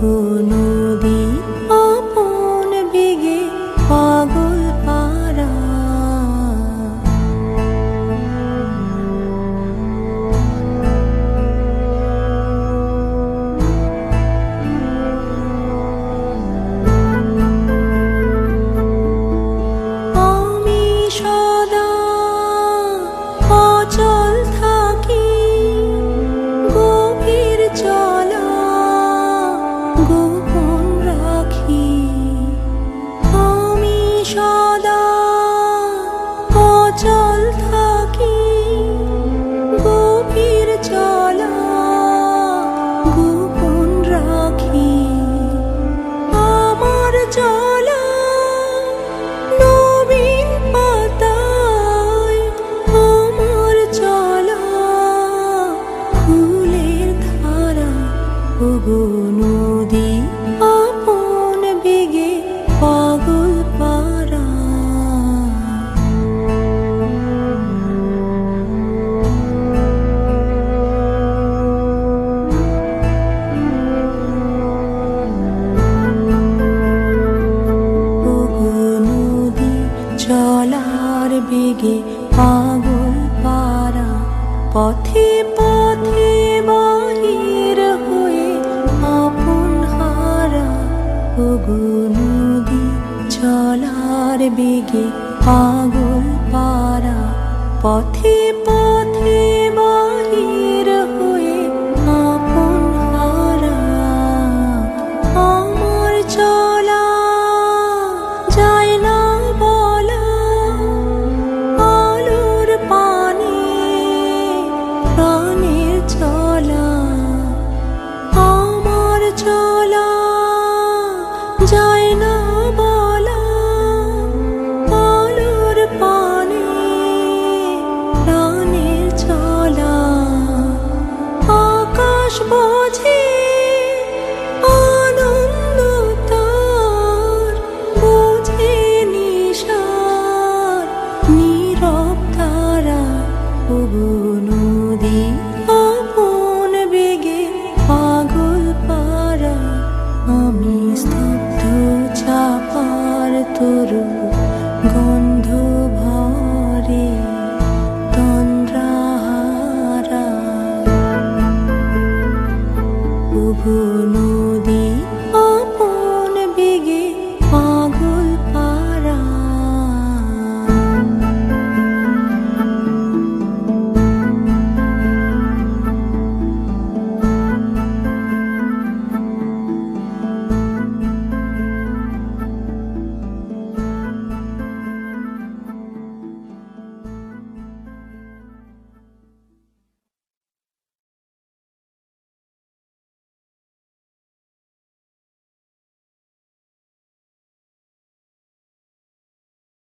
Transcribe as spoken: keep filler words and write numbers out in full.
ওগো নদী আপন বেগে পাগল পারা, আমি সদা অচল থাকি, গভীর চলা গোপন রাখি। আমি সদা অচল থাকি, গভীর চলা গোপন রাখি। আমার চলা নবীন পাতায়, আমার চলা ফুলের ধারা। ওগো নদী আপন বেগে পাগল পারা, ওগো নদী চলার বেগে পাগল পারা। পথে পথে বাহির হয়ে আপন হারা, ওগো নদী চলার বেগে পাগল পারা। পথে পথে বাহির হয়ে আপন হারা। আমার চলা যায় না বলা, আলোর পানে প্রাণের চলা। আমার চলা যায় না বলা, আলোর পানে প্রাণের চলা। আকাশ বোঝে আনন্দ তার, বোঝে নিশার নীরব তারা। ওগো নদী আপন বেগে পাগল পারা। আমি স্তব্ধ চাপার তরু গন্ধ ভরে তন্দ্রাহারা। ওগো নদী